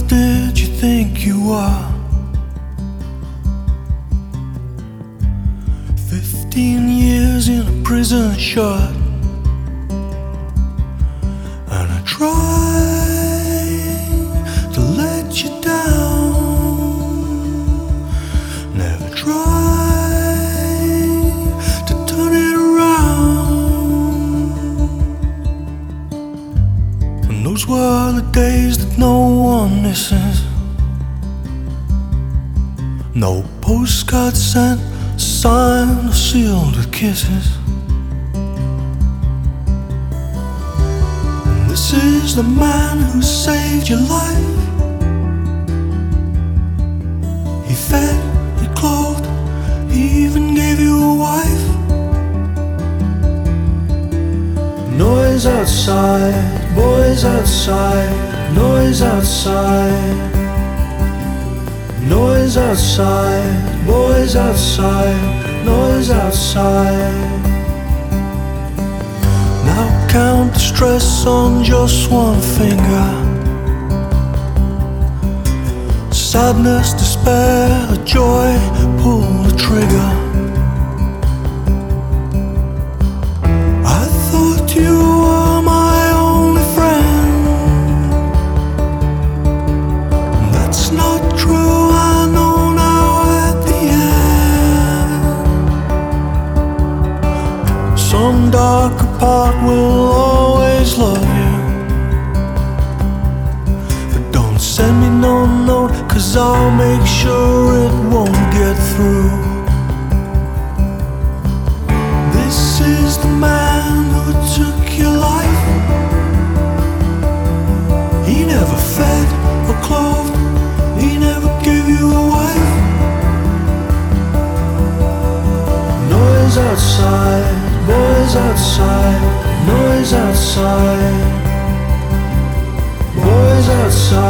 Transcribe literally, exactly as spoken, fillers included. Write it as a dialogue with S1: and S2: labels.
S1: did you think you were? Fifteen years in a prison shut, and I tried to let you down, never tried to turn it around. And those were the days that no one misses. No postcard sent, signed or sealed with kisses. And this is the man who saved your life. He fed, he clothed, he even gave you a wife. Noise outside, boys outside, noise outside. Noise outside, boys outside, noise outside. Now count the stress on just one finger. Sadness, despair, joy, pull the trigger. I thought you were my only friend. That's not true. Some darker part will always love you, but don't send me no note, 'cause I'll make sure it won't get through. This is the man who took your life. He never fed or clothed, he never gave you a wife. Noise outside, boys outside, noise outside, boys outside.